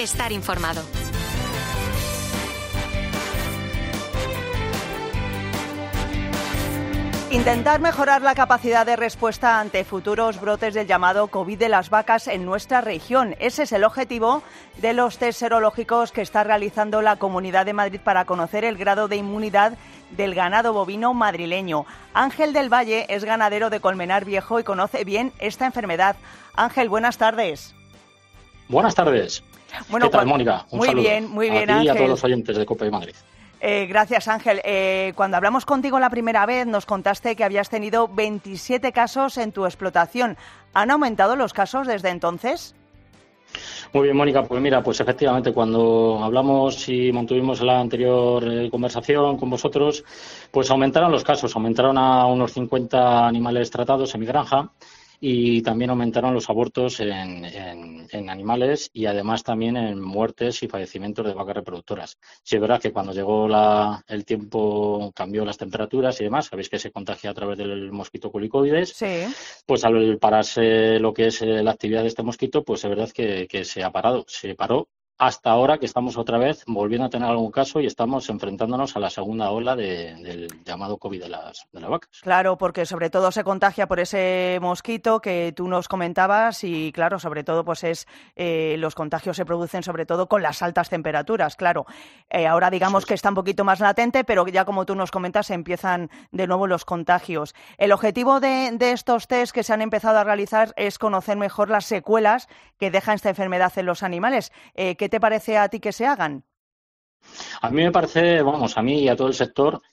Estar informado. Intentar mejorar la capacidad de respuesta ante futuros brotes del llamado COVID de las vacas en nuestra región. Ese es el objetivo de los test serológicos que está realizando la Comunidad de Madrid para conocer el grado de inmunidad del ganado bovino madrileño. Ángel del Valle es ganadero de Colmenar Viejo y conoce bien esta enfermedad. Ángel, buenas tardes. Buenas tardes. Bueno, ¿Qué tal, Mónica? Un saludo. Muy bien, a ti Ángel. Y a todos los oyentes de COPE Madrid. Gracias, Ángel. Cuando hablamos contigo la primera vez nos contaste que habías tenido 27 casos en tu explotación. ¿Han aumentado los casos desde entonces? Muy bien, Mónica. Pues mira, pues efectivamente cuando hablamos y mantuvimos la anterior conversación con vosotros, pues aumentaron los casos, aumentaron a unos 50 animales tratados en mi granja. Y también aumentaron los abortos en animales y además también en muertes y fallecimientos de vacas reproductoras. Sí, es verdad que cuando llegó el tiempo cambió las temperaturas y demás. Sabéis que se contagia a través del mosquito culicoides. Sí. Pues al pararse lo que es la actividad de este mosquito, pues es verdad que se ha parado. Se paró hasta ahora que estamos otra vez volviendo a tener algún caso y estamos enfrentándonos a la segunda ola del llamado COVID de las vacas. Claro, porque sobre todo se contagia por ese mosquito que tú nos comentabas y claro, sobre todo pues los contagios se producen sobre todo con las altas temperaturas, claro. Ahora digamos que está un poquito más latente, pero ya como tú nos comentas empiezan de nuevo los contagios. El objetivo de estos test que se han empezado a realizar es conocer mejor las secuelas que deja esta enfermedad en los animales. ¿Qué te parece a ti que se hagan? A mí me parece, a mí y a todo el sector,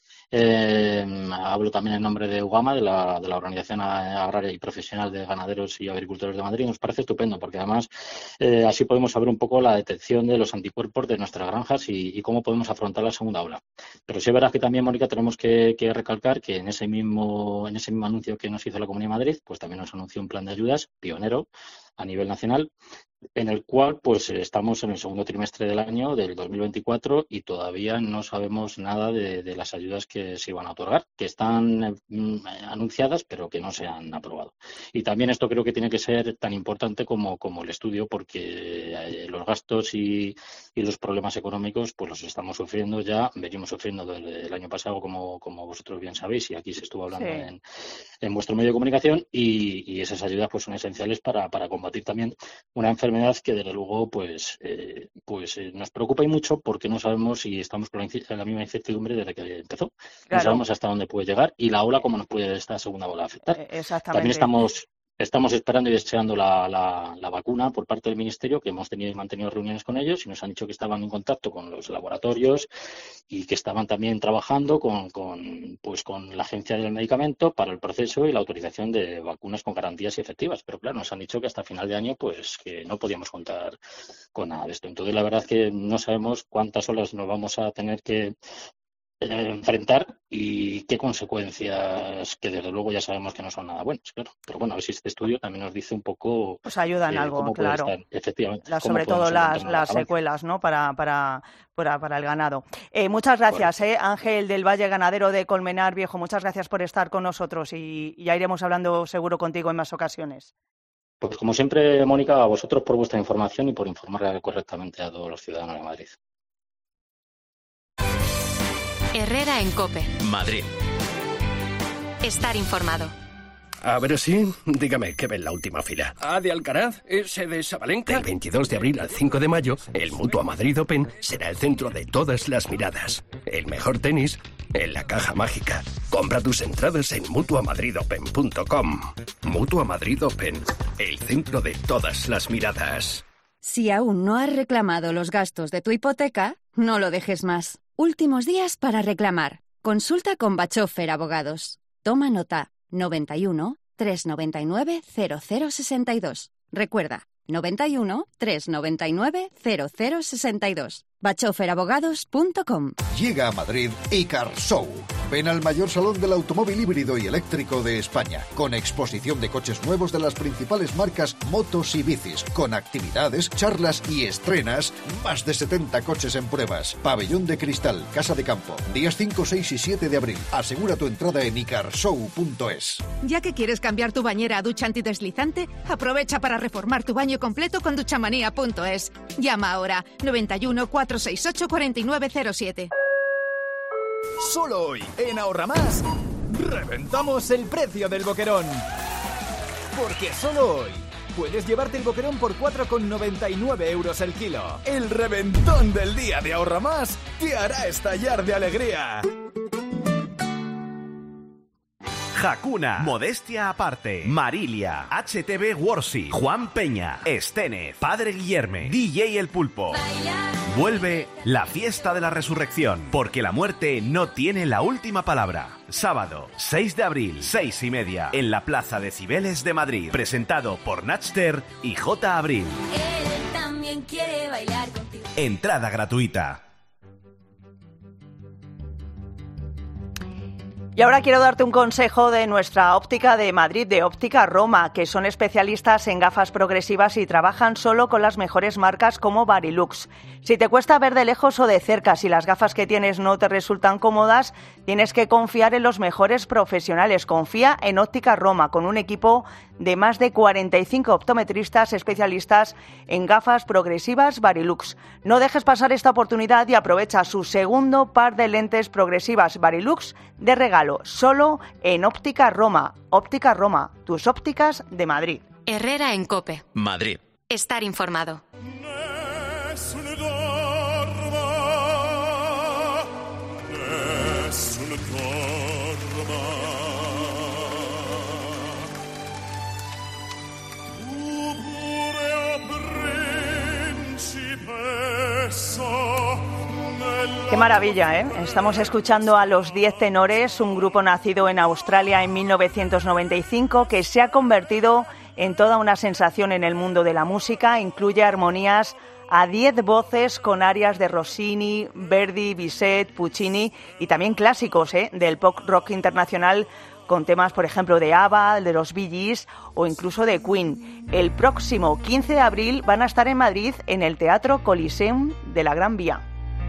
hablo también en nombre de UGAMA, de la Organización Agraria y Profesional de Ganaderos y Agricultores de Madrid, nos parece estupendo, porque además así podemos saber un poco la detección de los anticuerpos de nuestras granjas y cómo podemos afrontar la segunda ola. Pero sí es verdad que también, Mónica, tenemos que recalcar que en ese mismo anuncio que nos hizo la Comunidad de Madrid, pues también nos anunció un plan de ayudas pionero a nivel nacional, en el cual pues estamos en el segundo trimestre del año del 2024 y todavía no sabemos nada de las ayudas que se iban a otorgar, que están anunciadas pero que no se han aprobado. Y también esto creo que tiene que ser tan importante como el estudio, porque los gastos y los problemas económicos pues los estamos sufriendo ya, venimos sufriendo desde el año pasado como vosotros bien sabéis y aquí se estuvo hablando Sí. en vuestro medio de comunicación y esas ayudas pues son esenciales para combatir también una enfermedad que desde luego pues nos preocupa y mucho porque no sabemos si estamos con la misma incertidumbre desde que empezó. Claro. No sabemos hasta dónde puede llegar y la ola cómo nos puede esta segunda ola afectar. Exactamente. También estamos esperando y deseando la vacuna por parte del Ministerio, que hemos tenido y mantenido reuniones con ellos y nos han dicho que estaban en contacto con los laboratorios y que estaban también trabajando con la Agencia del Medicamento para el proceso y la autorización de vacunas con garantías y efectivas. Pero claro, nos han dicho que hasta final de año pues que no podíamos contar con nada de esto. Entonces la verdad es que no sabemos cuántas olas nos vamos a tener que enfrentar y qué consecuencias, que desde luego ya sabemos que no son nada buenas, claro. Pero bueno, a ver si este estudio también nos dice un poco pues ayudan algo, cómo puede claro. estar, efectivamente, Sobre todo las secuelas, ¿no? Para el ganado. Muchas gracias, Ángel del Valle, ganadero de Colmenar Viejo. Muchas gracias por estar con nosotros y ya iremos hablando seguro contigo en más ocasiones. Pues como siempre, Mónica, a vosotros por vuestra información y por informar correctamente a todos los ciudadanos de Madrid. Herrera en COPE. Madrid. Estar informado. A ver si, dígame, ¿qué ve en la última fila? ¿A de Alcaraz? ¿Ese de Sabalenka? Del 22 de abril al 5 de mayo, el Mutua Madrid Open será el centro de todas las miradas. El mejor tenis en la caja mágica. Compra tus entradas en mutuamadridopen.com. Mutua Madrid Open, el centro de todas las miradas. Si aún no has reclamado los gastos de tu hipoteca, no lo dejes más. Últimos días para reclamar. Consulta con Bachofer Abogados. Toma nota. 91 399 0062. Recuerda, 91 399 0062. bachoferabogados.com. Llega a Madrid Icar Show. Ven al mayor salón del automóvil híbrido y eléctrico de España, con exposición de coches nuevos de las principales marcas motos y bicis, con actividades, charlas y estrenas, más de 70 coches en pruebas. Pabellón de cristal, Casa de Campo, días 5, 6 y 7 de abril. Asegura tu entrada en icarshow.es. Ya que quieres cambiar tu bañera a ducha antideslizante, aprovecha para reformar tu baño completo con duchamanía.es. Llama ahora 91 468 4907. Solo hoy, en Ahorramás, reventamos el precio del boquerón. Porque solo hoy puedes llevarte el boquerón por 4,99 € el kilo. El reventón del día de Ahorramás te hará estallar de alegría. Hakuna, Modestia Aparte, Marilia, HTV Worsi, Juan Peña, Estene, Padre Guillerme, DJ El Pulpo. Vuelve la fiesta de la resurrección, porque la muerte no tiene la última palabra. Sábado, 6 de abril, 6:30, en la Plaza de Cibeles de Madrid. Presentado por Natchter y J. Abril. Él también quiere bailar contigo. Entrada gratuita. Y ahora quiero darte un consejo de nuestra óptica de Madrid, de Óptica Roma, que son especialistas en gafas progresivas y trabajan solo con las mejores marcas como Varilux. Si te cuesta ver de lejos o de cerca, si las gafas que tienes no te resultan cómodas, tienes que confiar en los mejores profesionales. Confía en Óptica Roma, con un equipo de más de 45 optometristas especialistas en gafas progresivas Varilux. No dejes pasar esta oportunidad y aprovecha su segundo par de lentes progresivas Varilux de regalo, solo en Óptica Roma. Óptica Roma, tus ópticas de Madrid. Herrera en COPE. Madrid. Estar informado. Qué maravilla, ¿eh? Estamos escuchando a Los 10 Tenores, un grupo nacido en Australia en 1995 que se ha convertido en toda una sensación en el mundo de la música. Incluye armonías a 10 voces con arias de Rossini, Verdi, Bizet, Puccini y también clásicos del pop rock internacional, con temas, por ejemplo, de ABBA, de los Bee Gees o incluso de Queen. El próximo 15 de abril van a estar en Madrid en el Teatro Coliseum de la Gran Vía.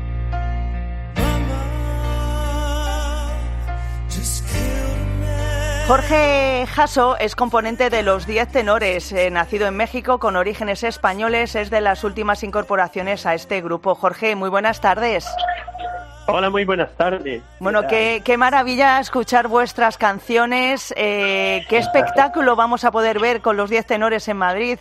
Jorge Jasso es componente de Los 10 Tenores, nacido en México con orígenes españoles, es de las últimas incorporaciones a este grupo. Jorge, muy buenas tardes. Hola, muy buenas tardes. Bueno, qué maravilla escuchar vuestras canciones. ¿Qué espectáculo vamos a poder ver con Los 10 Tenores en Madrid?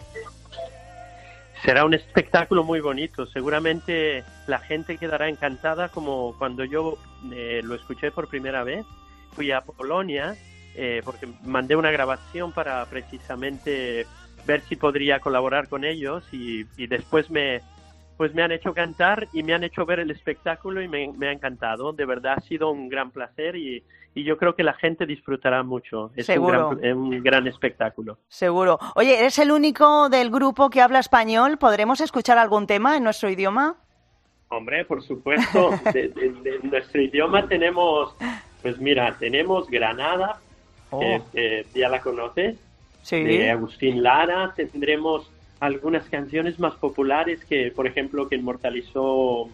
Será un espectáculo muy bonito. Seguramente la gente quedará encantada, como cuando yo lo escuché por primera vez. Fui a Polonia porque mandé una grabación para precisamente ver si podría colaborar con ellos y después me han hecho cantar y me han hecho ver el espectáculo y me ha encantado. De verdad ha sido un gran placer y yo creo que la gente disfrutará mucho. Es un gran espectáculo. Seguro. Oye, ¿eres el único del grupo que habla español? ¿Podremos escuchar algún tema en nuestro idioma? Hombre, por supuesto. De nuestro idioma tenemos, pues mira, tenemos Granada, ya la conoces, sí. De Agustín Lara. Tendremos algunas canciones más populares que, por ejemplo, que inmortalizó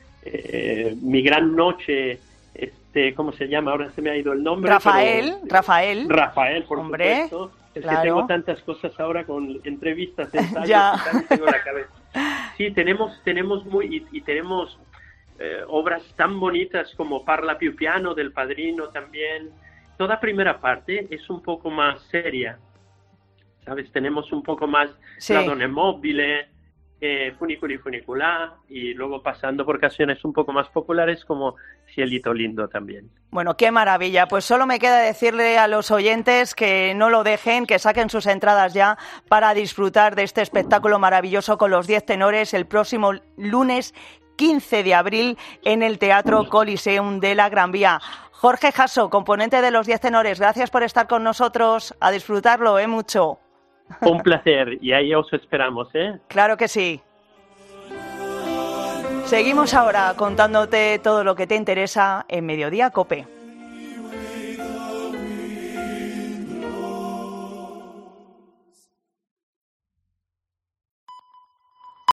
Mi Gran Noche, ¿cómo se llama? Ahora se me ha ido el nombre. Rafael, por hombre, supuesto. Es claro. que tengo tantas cosas ahora con entrevistas, ensayos, ya. y tengo la cabeza. Sí, tenemos tenemos obras tan bonitas como Parla più piano del Padrino también. Toda primera parte es un poco más seria, ¿sabes? Tenemos un poco más La Donna Mobile, Funiculi Funiculà, y luego pasando por canciones un poco más populares como Cielito Lindo también. Bueno, qué maravilla. Pues solo me queda decirle a los oyentes que no lo dejen, que saquen sus entradas ya para disfrutar de este espectáculo maravilloso con Los 10 Tenores el próximo lunes 15 de abril en el Teatro Coliseum de la Gran Vía. Jorge Jasso, componente de Los 10 Tenores, gracias por estar con nosotros. A disfrutarlo, mucho. Un placer, y ahí os esperamos, ¿eh? Claro que sí. Seguimos ahora contándote todo lo que te interesa en Mediodía COPE.